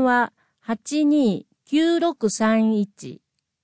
電話829631。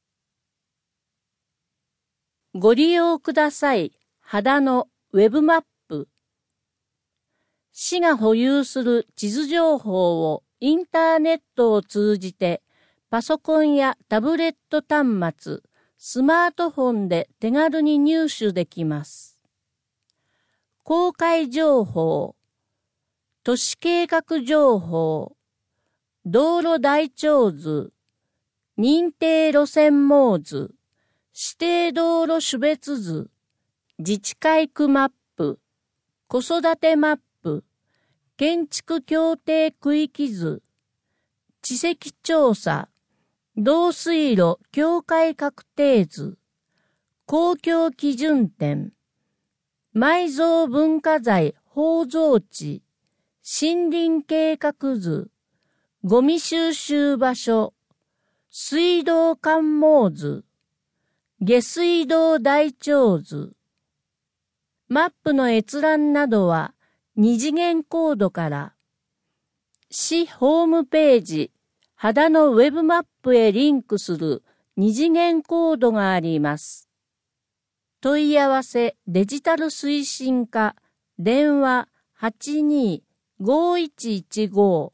ご利用ください。秦のウェブマップ。市が保有する地図情報をインターネットを通じてパソコンやタブレット端末、スマートフォンで手軽に入手できます。公開情報、都市計画情報、道路台帳図、認定路線網図、指定道路種別図、自治会区マップ、子育てマップ、建築協定区域図、地籍調査、導水路境界確定図、公共基準点、埋蔵文化財包蔵地、森林計画図、ゴミ収集場所、水道管網図、下水道台帳図。マップの閲覧などは二次元コードから、市ホームページ、秦のウェブマップへリンクする二次元コードがあります。問い合わせデジタル推進課電話82-5115。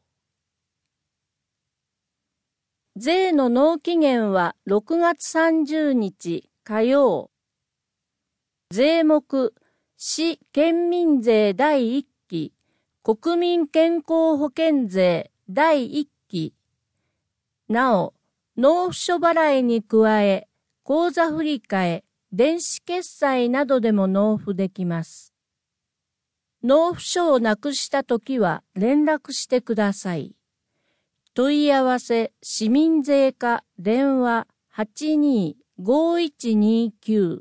税の納期限は6月30日火曜。税目市県民税第1期国民健康保険税第1期。なお、納付書払いに加え、口座振替、電子決済などでも納付できます。納付書をなくしたときは連絡してください。問い合わせ市民税課電話82-5129。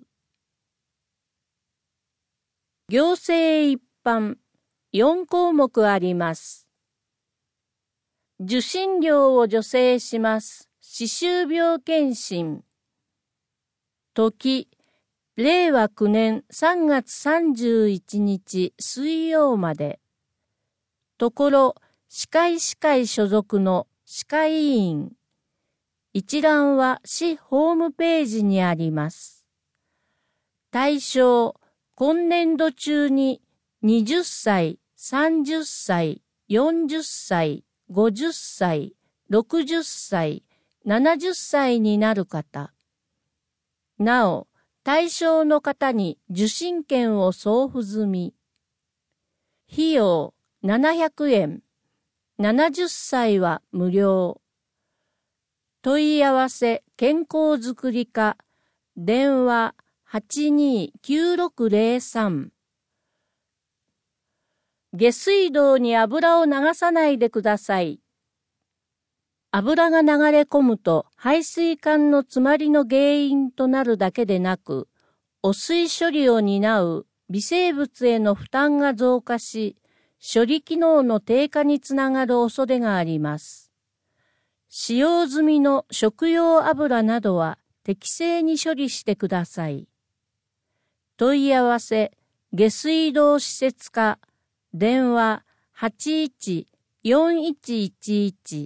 行政一般4項目あります。受診料を助成します。歯周病検診。時、令和9年3月31日水曜まで。ところ、歯科医師会所属の歯科医院。一覧は市ホームページにあります。対象、今年度中に20歳、30歳、40歳、50歳、60歳、70歳になる方。なお、対象の方に受診券を送付済み。費用700円。70歳は無料。問い合わせ健康づくり課電話82-9603。下水道に油を流さないでください。油が流れ込むと排水管の詰まりの原因となるだけでなく、汚水処理を担う微生物への負担が増加し、処理機能の低下につながる恐れがあります。使用済みの食用油などは適正に処理してください。問い合わせ下水道施設課電話81-4111。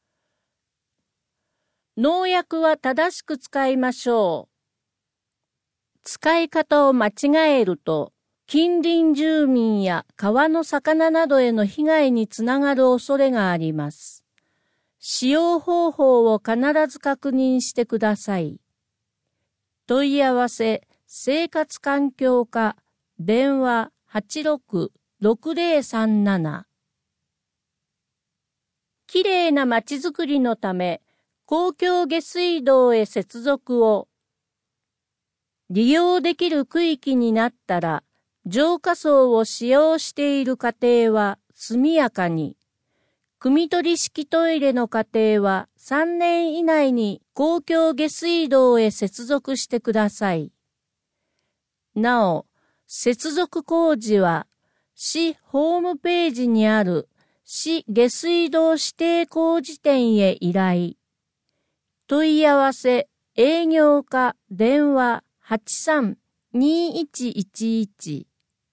農薬は正しく使いましょう。使い方を間違えると、近隣住民や川の魚などへの被害につながる恐れがあります。使用方法を必ず確認してください。問い合わせ生活環境課電話86-6037。きれいなまちづくりのため、公共下水道へ接続を。利用できる区域になったら、浄化槽を使用している家庭は速やかに、汲み取り式トイレの家庭は3年以内に公共下水道へ接続してください。なお、接続工事は、市ホームページにある市下水道指定工事店へ依頼。問い合わせ営業課電話83-2111。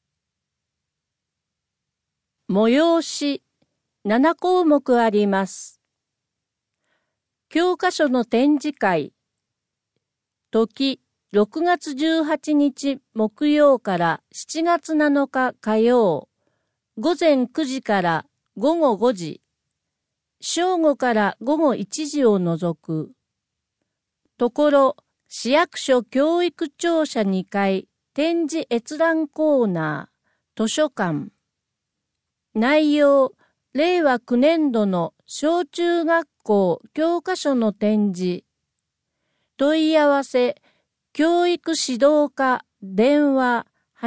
催し7項目あります。教科書の展示会。時6月18日木曜から7月7日火曜。午前9時から午後5時。正午から午後1時を除く。ところ、市役所教育庁舎2階展示閲覧コーナー、図書館。内容、令和9年度の小中学校教科書の展示。問い合わせ、教育指導課電話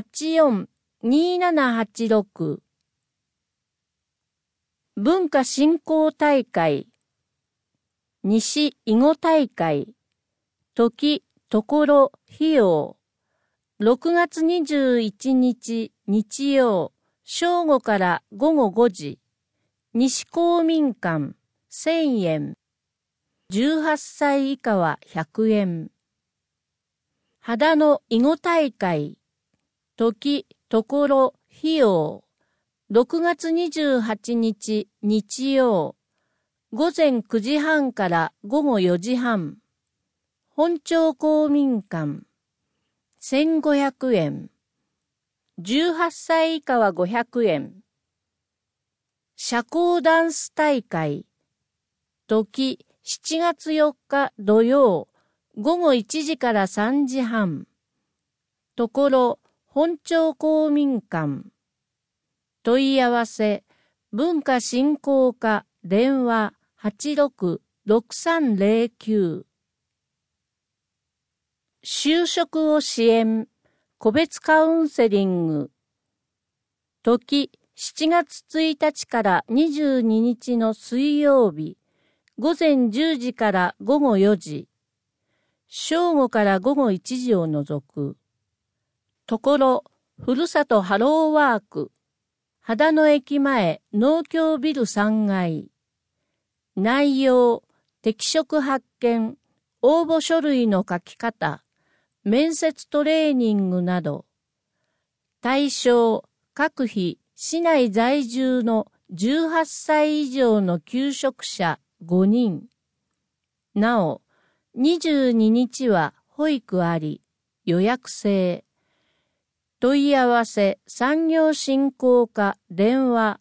84-2786。文化振興大会。西囲碁大会。時、ところ、費用。6月21日日曜、正午から午後5時。西公民館、1000円。18歳以下は100円。秦野囲碁大会。時、ところ、費用。6月28日日曜。 午前9時半から午後4時半。本町公民館、1500円。18歳以下は500円。社交ダンス大会、時7月4日土曜、午後1時から3時半。ところ、本町公民館。問い合わせ、文化振興課電話86-6309。就職を支援、個別カウンセリング。時7月1日から22日の水曜日、午前10時から午後4時、正午から午後1時を除く。ところ、ふるさとハローワーク、秦野駅前農協ビル3階。内容、適職発見、応募書類の書き方、面接トレーニングなど。対象、各費、市内在住の18歳以上の求職者5人。なお、22日は保育あり、予約制。問い合わせ産業振興課電話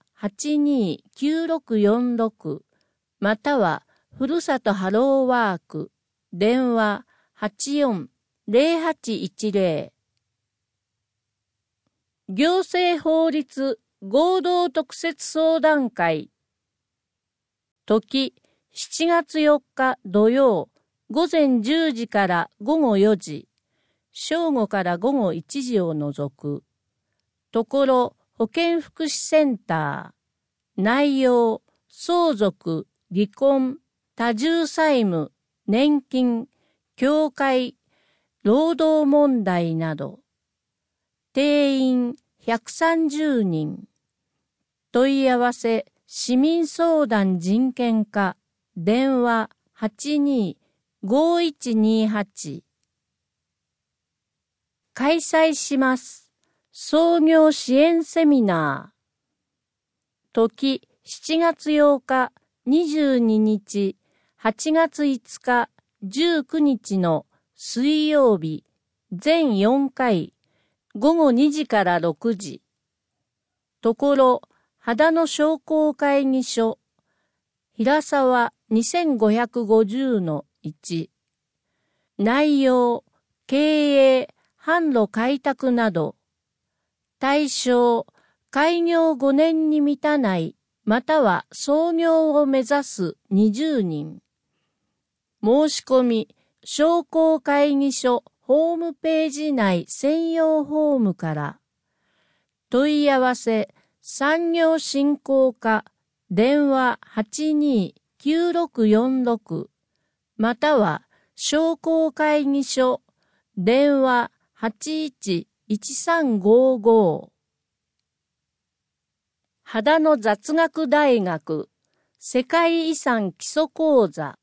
829646またはふるさとハローワーク電話840810行政法律合同特設相談会時7月4日土曜午前10時から午後4時正午から午後1時を除く。ところ、保健福祉センター。内容、相続、離婚、多重債務、年金、教会、労働問題など。定員130人。問い合わせ、市民相談人権課。電話825128。開催します。創業支援セミナー。時7月8日、22日、8月5日、19日の水曜日、全4回、午後2時から6時。ところ、秦野商工会議所、平沢2550-1。内容、経営、販路開拓など、対象、開業5年に満たない、または創業を目指す20人。申し込み、商工会議所ホームページ内専用フォームから、問い合わせ、産業振興課、電話829646、または商工会議所、電話811355秦野雑学大学世界遺産基礎講座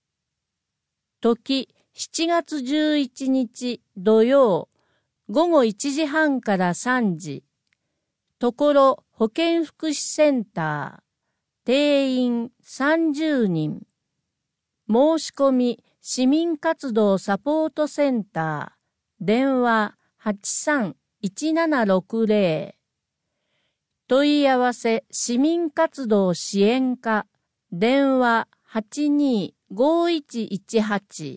時7月11日土曜午後1時半から3時ところ保健福祉センター定員30人申し込み市民活動サポートセンター電話831760問い合わせ市民活動支援課電話825118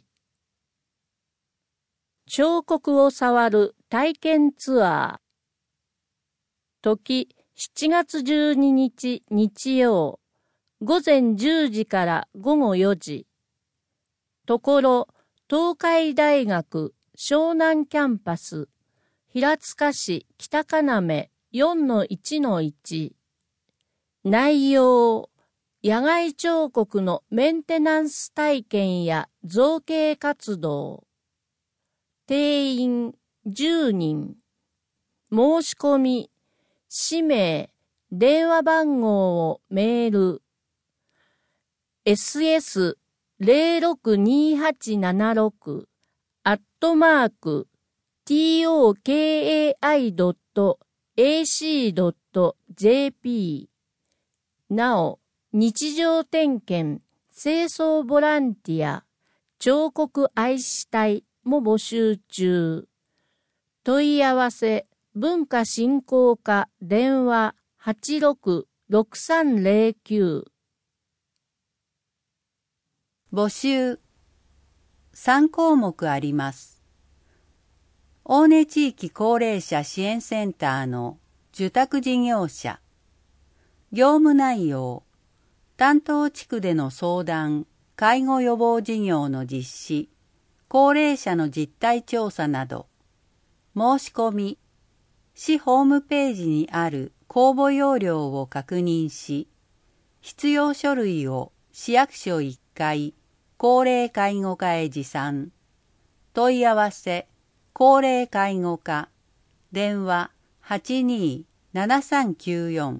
彫刻を触る体験ツアー時7月12日日曜午前10時から午後4時ところ東海大学湘南キャンパス、平塚市北金目 4-1-1 内容、野外彫刻のメンテナンス体験や造形活動定員10人申し込み、氏名、電話番号をメールss062876@tokai.ac.jp なお、日常点検、 清掃ボランティア、彫刻愛し隊も募集中。問い合わせ、文化振興課電話86-6309。 募集。3項目あります。大根地域高齢者支援センターの受託事業者。業務内容。担当地区での相談、介護予防事業の実施、高齢者の実態調査など。申し込み。市ホームページにある公募要領を確認し、必要書類を市役所1階、高齢介護課へ持参。問い合わせ、高齢介護課、電話82-7394。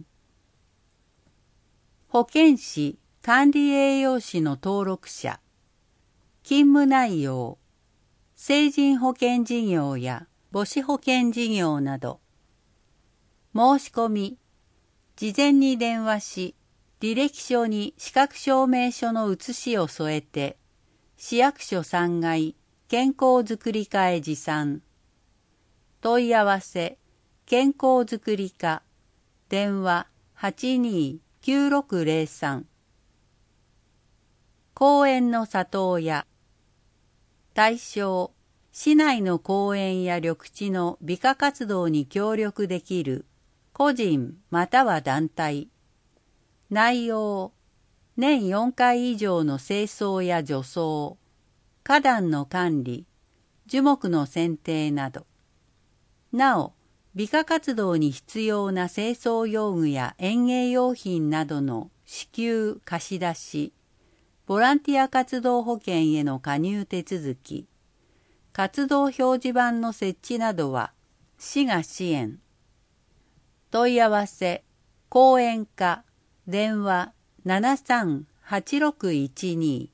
保健師、管理栄養士の登録者。勤務内容、成人保険事業や母子保険事業など。申し込み、事前に電話し、履歴書に資格証明書の写しを添えて、市役所3階健康づくり課へ持参。問い合わせ、健康づくり課、電話82-9603。公園の里親。対象、市内の公園や緑地の美化活動に協力できる個人または団体。内容、年4回以上の清掃や除草、花壇の管理、樹木の剪定など。なお、美化活動に必要な清掃用具や園芸用品などの支給貸し出し、ボランティア活動保険への加入手続き、活動表示板の設置などは市が支援。問い合わせ、講演課、電話73-8612。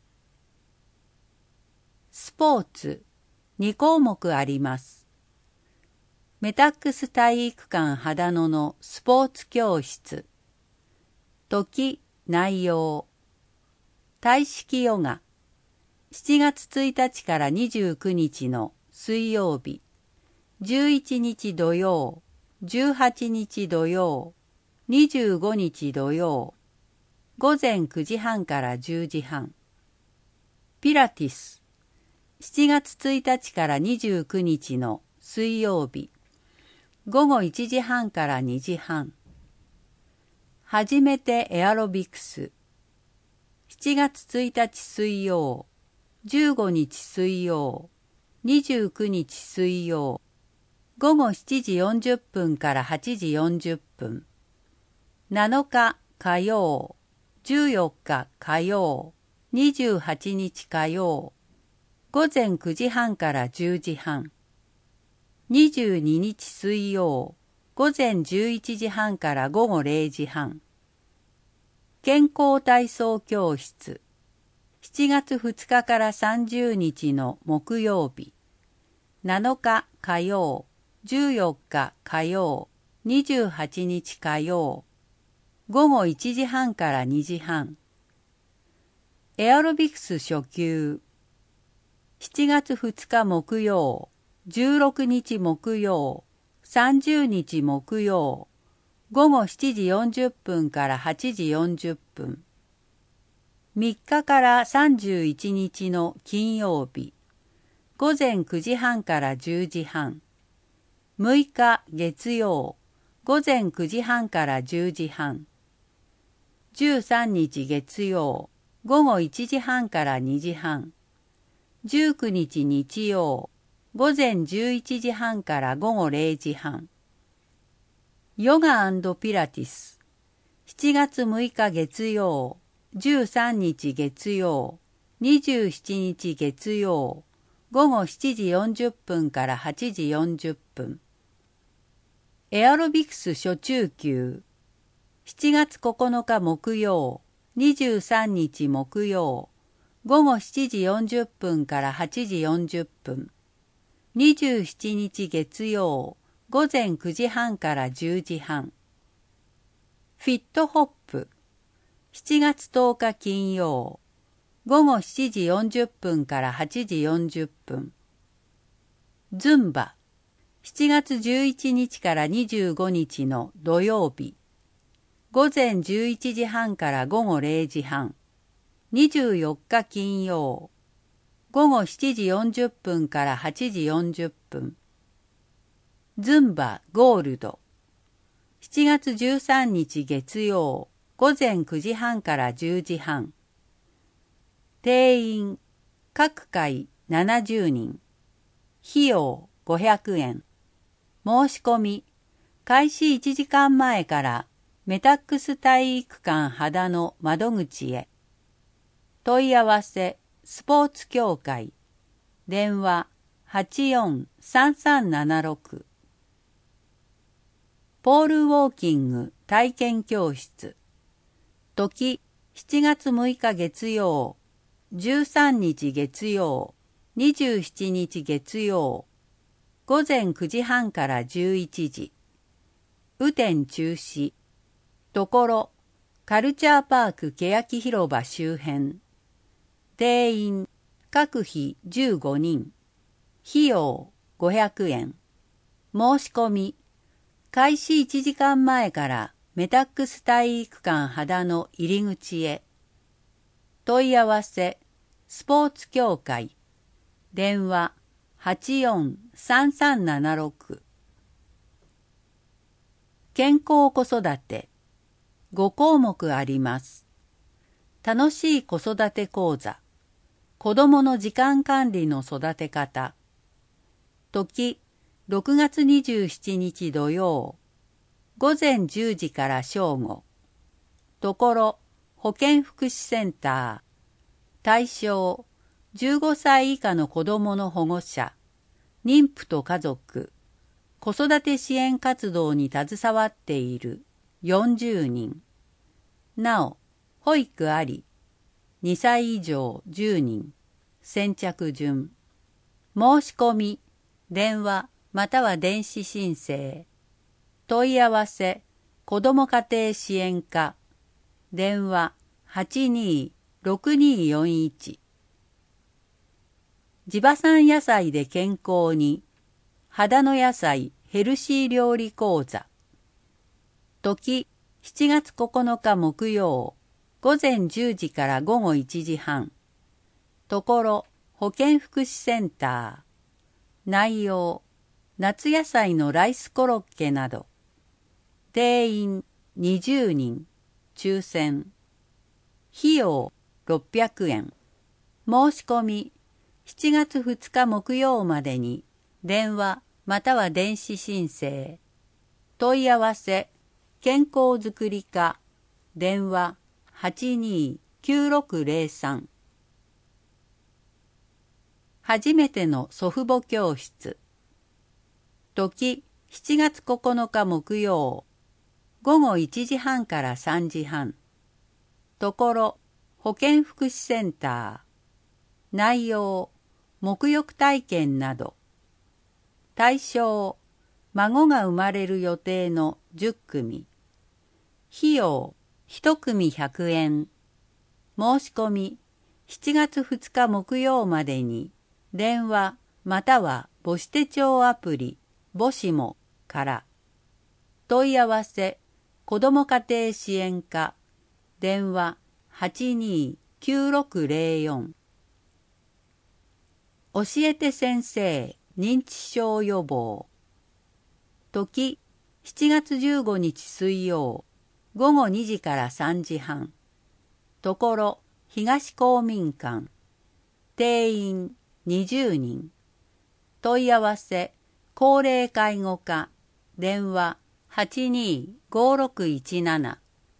スポーツ、2項目あります。メタックス体育館秦野のスポーツ教室。時、内容。体式ヨガ。7月1日から29日の水曜日、11日土曜、18日土曜、25日土曜、午前9時半から10時半。ピラティス。7月1日から29日の水曜日、午後1時半から2時半。初めてエアロビクス。7月1日水曜、15日水曜、29日水曜、午後7時40分から8時40分。7日火曜、14日火曜、28日火曜、午前9時半から10時半。22日水曜、午前11時半から午後0時半。健康体操教室。7月2日から30日の木曜日。7日火曜、14日火曜、28日火曜。午後1時半から2時半。エアロビクス初級。7月2日木曜、16日木曜、30日木曜、午後7時40分から8時40分。3日から31日の金曜日、午前9時半から10時半。6日月曜、午前9時半から10時半。13日月曜、午後1時半から2時半。19日日曜、午前11時半から午後0時半。ヨガ&ピラティス。7月6日月曜、13日月曜、27日月曜、午後7時40分から8時40分。エアロビクス初中級。7月9日木曜、23日木曜、午後7時40分から8時40分。27日月曜、午前9時半から10時半。フィットホップ。 7月10日金曜、午後7時40分から8時40分。ズンバ、7月11日から25日の土曜日、午前11時半から午後0時半。24日金曜、午後7時40分から8時40分。ズンバゴールド、7月13日月曜、午前9時半から10時半。定員、各回70人。費用500円。申し込み、開始1時間前からメタックス体育館秦の窓口へ。問い合わせ、スポーツ協会。電話、84-3376。ポールウォーキング体験教室。時、7月6日月曜、13日月曜、27日月曜。午前9時半から11時。雨天中止。ところ、カルチャーパーク欅広場周辺。定員、各費15人。費用500円。申し込み、開始1時間前からメタックス体育館秦の入り口へ。問い合わせ、スポーツ協会。電話、84-3376。健康子育て。5項目あります。楽しい子育て講座。子どもの時間管理の育て方。時、6月27日土曜。午前10時から正午。ところ、保健福祉センター。対象、15歳以下の子どもの保護者、妊婦と家族、子育て支援活動に携わっている40人。なお、保育あり、2歳以上10人。先着順。申し込み、電話または電子申請。問い合わせ、子ども家庭支援課。電話82-6241。地場産野菜で健康に。秦の野菜ヘルシー料理講座。時、7月9日木曜。午前10時から午後1時半。ところ、保健福祉センター。内容、夏野菜のライスコロッケなど。定員20人。抽選。費用600円。申し込み、7月2日木曜までに、電話または電子申請。問い合わせ、健康づくり課。電話82-9603。初めての祖父母教室。時、7月9日木曜。午後1時半から3時半。ところ、保健福祉センター。内容、沐浴体験など。対象、孫が生まれる予定の10組。費用、1組100円。申し込み、7月2日木曜までに、電話または母子手帳アプリ、母子もから。問い合わせ、子ども家庭支援課。電話82-9604。教えて先生、認知症予防。時、7月15日水曜。午後2時から3時半。ところ、東公民館。定員20人。問い合わせ、高齢介護課。電話82-5617。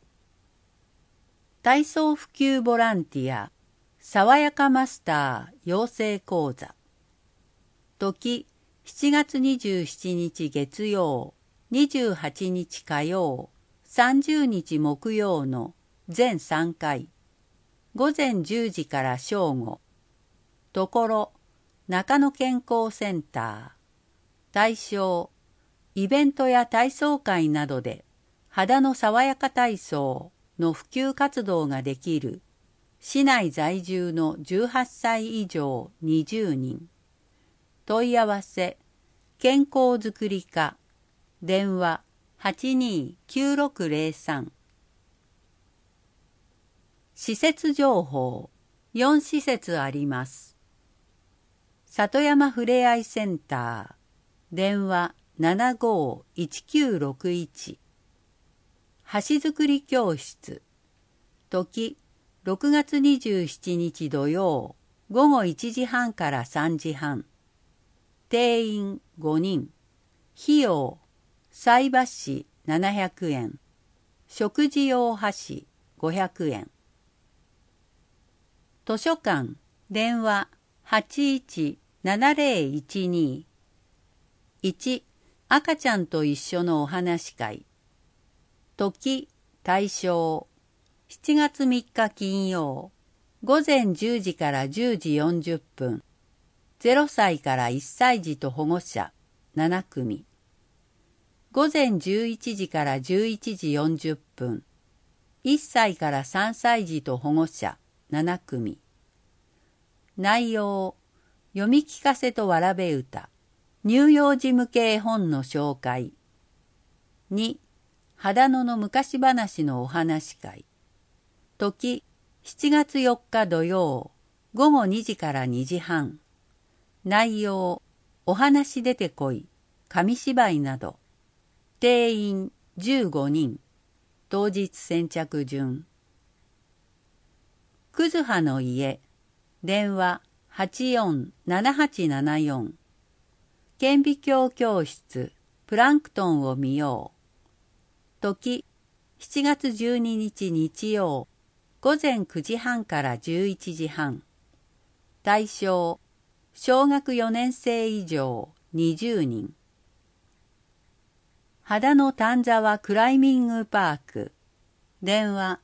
体操普及ボランティア。爽やかマスター養成講座。時、7月27日月曜。28日火曜。30日木曜の全3回。午前10時から正午。ところ、中野健康センター。対象、イベントや体操会などで、肌の爽やか体操、 の普及活動ができる市内在住の18歳以上20人。問い合わせ、健康づくり課、電話829603。施設情報、4施設あります。里山ふれあいセンター、電話751961。橋づくり教室、時6月27日土曜、午後1時半から3時半。定員5人。費用、菜箸700円。食事用箸500円。図書館、電話817012。1、赤ちゃんと一緒のお話会。時、対象、7月3日金曜、午前10時から10時40分。0歳から1歳児と保護者7組。午前11時から11時40分。1歳から3歳児と保護者7組。内容、読み聞かせとわらべ歌、乳幼児向け絵本の紹介。2、秦野の昔話のお話会。時、7月4日土曜、午後2時から2時半。内容、お話出てこい、紙芝居など。定員15人。当日先着順。くずはの家、電話847874。顕微鏡教室、プランクトンを見よう。時、7月12日日曜、午前9時半から11時半。対象、小学4年生以上20人。秦野丹沢クライミングパーク、電話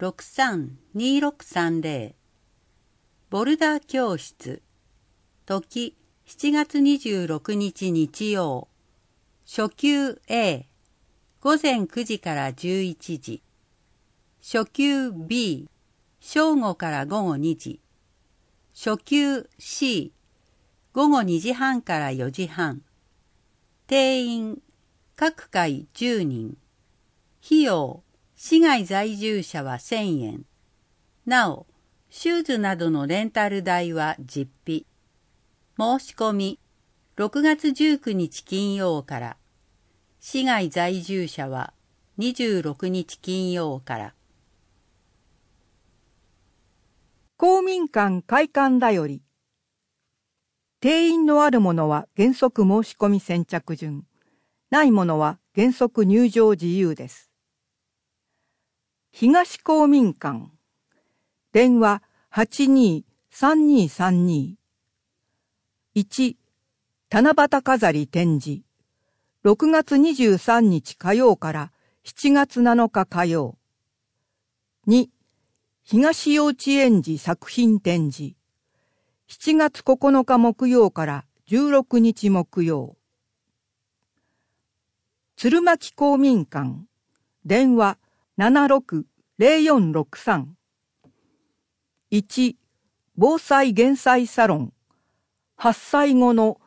632630。ボルダー教室、時7月26日日曜、初級 A、午前9時から11時。初級 B、正午から午後2時。初級 C、午後2時半から4時半。定員、各回10人。費用、市外在住者は1000円。なお、シューズなどのレンタル代は実費。申し込み、6月19日金曜から。市外在住者は26日金曜から。 公民館開館だより。定員のあるものは原則申し込み先着順。ないものは原則入場自由です。東公民館。電話823232。1、七夕飾り展示。6月23日火曜から7月7日火曜。2、東幼稚園児作品展示。7月9日木曜から16日木曜。鶴巻公民館。電話760463。1、防災減災サロン。8歳後の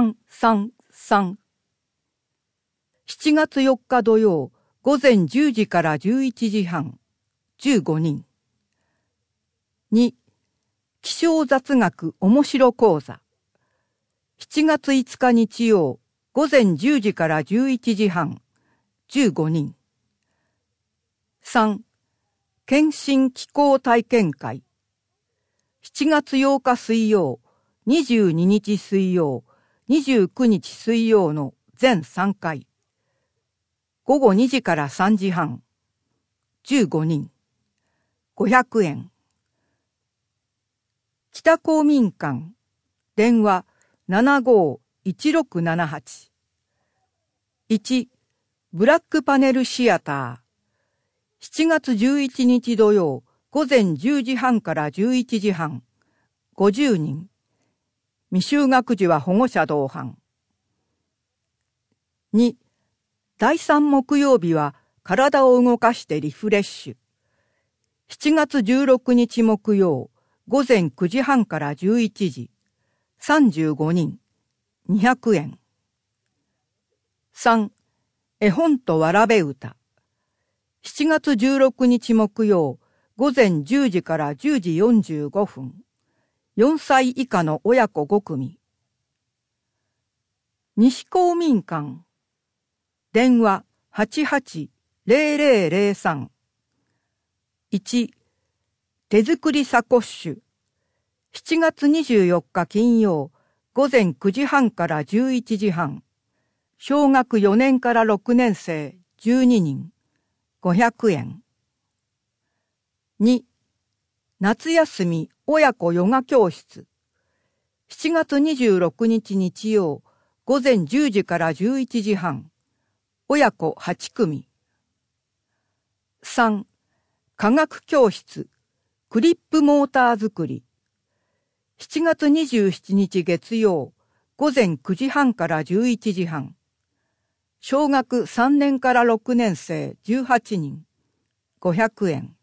333。7月4日土曜、午前10時から11時半、15人。2、気象雑学面白講座。7月5日日曜、午前10時から11時半、15人。3、検診気候体験会。7月8日水曜、22日水曜、29日水曜の全3回。午後2時から3時半。15人。500円。北公民館。電話751678。1、ブラックパネルシアター。7月11日土曜、午前10時半から11時半。50人。未就学児は保護者同伴。2、第3木曜日は体を動かしてリフレッシュ。 7月16日木曜、午前9時半から11時、35人、200円。3、絵本とわらべ歌。7月16日木曜、午前10時から10時45分、4歳以下の親子5組。西公民館。電話88-0003。1、手作りサコッシュ。7月24日金曜、午前9時半から11時半。小学4年から6年生12人、500円。2、夏休み親子ヨガ教室。7月26日日曜、午前10時から11時半。親子8組。3、科学教室、クリップモーター作り。7月27日月曜、午前9時半から11時半。小学3年から6年生18人、500円。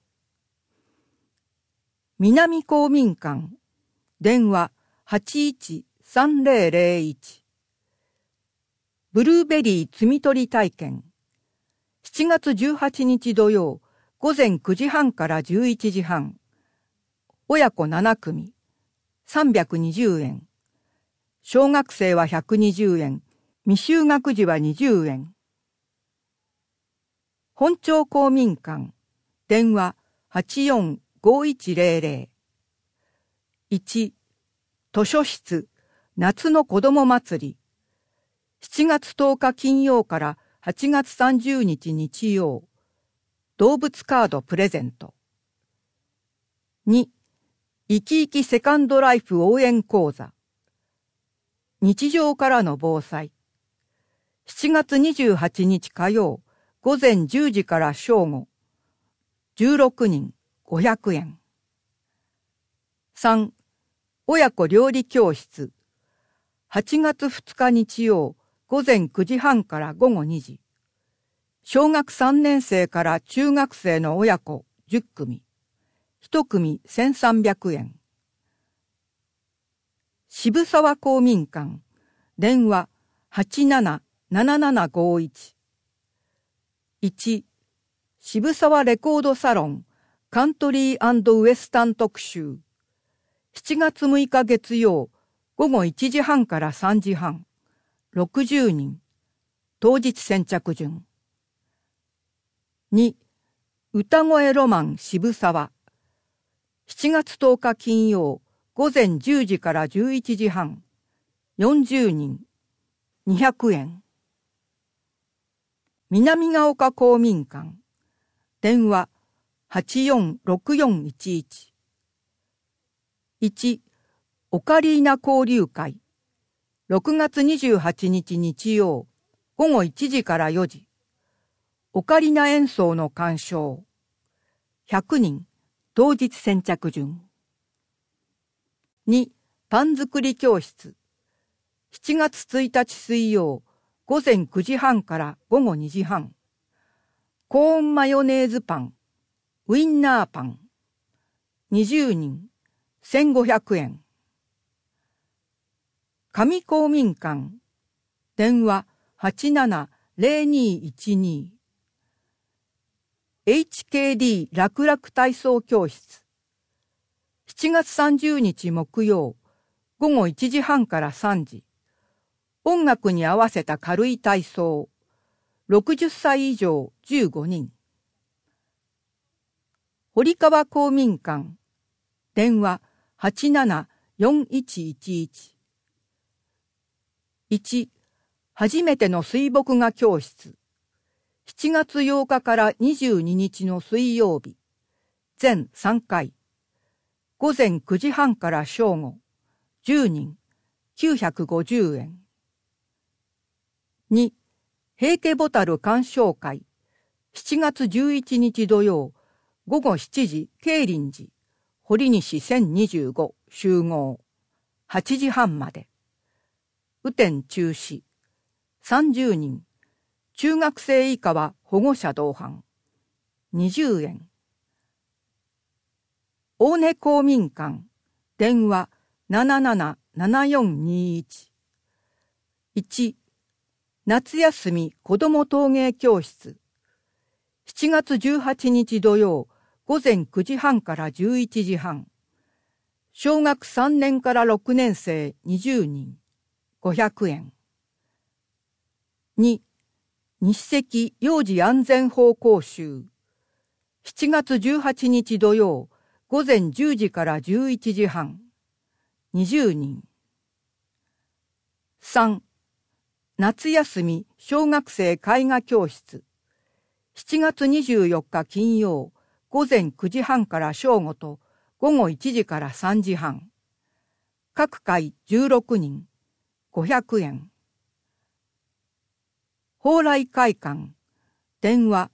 南公民館、電話81-3001。ブルーベリー摘み取り体験。7月18日土曜、午前9時半から11時半。親子7組、320円。小学生は120円。未就学児は20円。本町公民館、電話84-5100。1、図書室、夏の子ども祭り。7月10日金曜から8月30日日曜。動物カードプレゼント。2、生き生きセカンドライフ応援講座。日常からの防災。7月28日火曜、午前10時から正午。16人、500円。3、親子料理教室。8月2日日曜、午前9時半から午後2時。小学3年生から中学生の親子10組。1組1300円。渋沢公民館。電話87-7751。1、渋沢レコードサロンカントリー&ウエスタン特集。7月6日月曜、午後1時半から3時半。60人。当日先着順。2、歌声ロマン渋沢。7月10日金曜、午前10時から11時半。40人。200円。南ヶ丘公民館。電話84-6411。1、オカリーナ交流会。6月28日日曜、午後1時から4時。オカリナ演奏の鑑賞。100人、当日先着順。2、パン作り教室。7月1日水曜、午前9時半から午後2時半。コーンマヨネーズパン、ウインナーパン。20人、1500円。上公民館。電話87-0212。HKD 楽々体操教室。7月30日木曜、午後1時半から3時。音楽に合わせた軽い体操。60歳以上15人。堀川公民館。電話87-4111。1、初めての水墨画教室。7月8日から22日の水曜日。全3回。午前9時半から正午。10人。950円。2、平家ボタル鑑賞会。7月11日土曜。午後7時、慶林寺。堀西1025集合。8時半まで。雨天中止。30人。中学生以下は保護者同伴。20円。 大根公民館、電話777421。1、夏休み子ども陶芸教室。7月18日土曜、午前9時半から11時半。小学3年から6年生20人、500円。2、日赤幼児安全法講習。7月18日土曜、午前10時から11時半。20人。3、夏休み小学生絵画教室。7月24日金曜、午前9時半から正午と午後1時から3時半。各回16人、500円。蓬莱会館、電話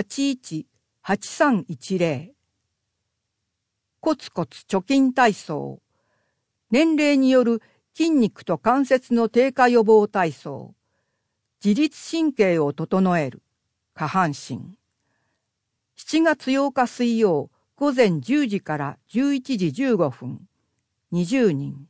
818310。コツコツ貯金体操。年齢による筋肉と関節の低下予防体操。自律神経を整える。下半身。7月8日水曜、午前10時から11時15分。20人。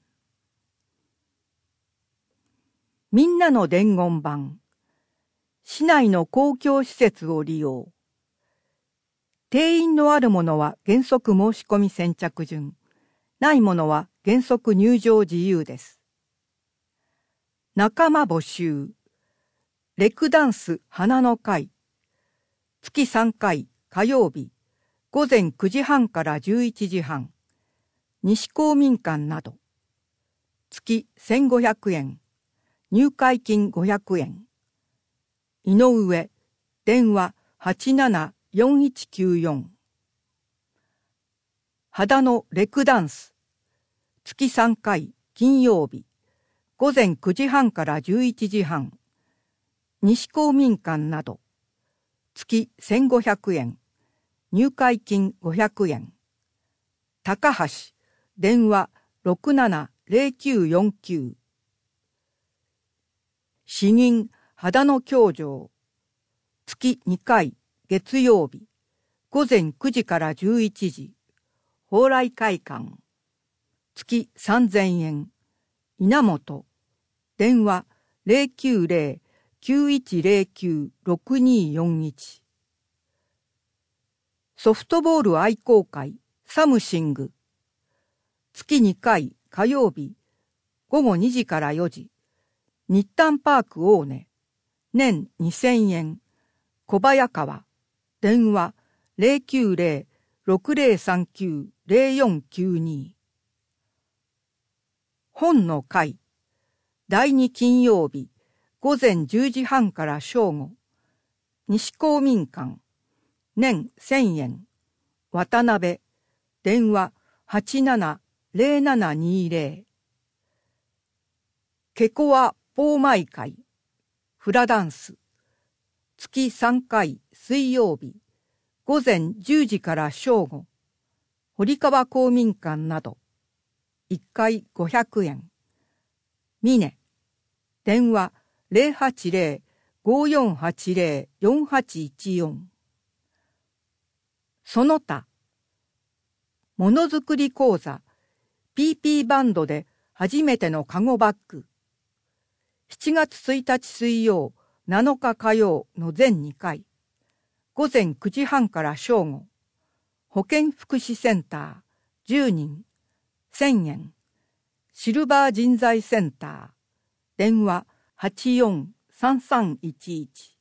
みんなの伝言板。市内の公共施設を利用。定員のあるものは原則申し込み先着順。ないものは原則入場自由です。仲間募集。レクダンス花の会。月3回火曜日。午前9時半から11時半。西公民館など。月1500円。入会金500円。井上。電話874194。秦野レクダンス。月3回金曜日。午前9時半から11時半。西公民館など。月1500円。入会金500円。高橋。電話670949。詩吟秦野教場。月2回月曜日。午前9時から11時。蓬莱会館。月3000円。稲本。電話090-9109-6241。ソフトボール愛好会サムシング。月2回火曜日。午後2時から4時。日誕パーク大根。年2000円。小早川。電話090-6039-0492。本の会。第2金曜日。午前10時半から正午。西公民館。年1000円。渡辺。電話870720。ケコアポーマイ会。フラダンス。月3回水曜日。午前10時から正午。堀川公民館など。1回500円。峰。電話080-5480-4814。その他。ものづくり講座。PP バンドで初めてのカゴバッグ。7月1日水曜、7日火曜の全2回。午前9時半から正午。保健福祉センター10人。1000円。シルバー人材センター。電話84-3311。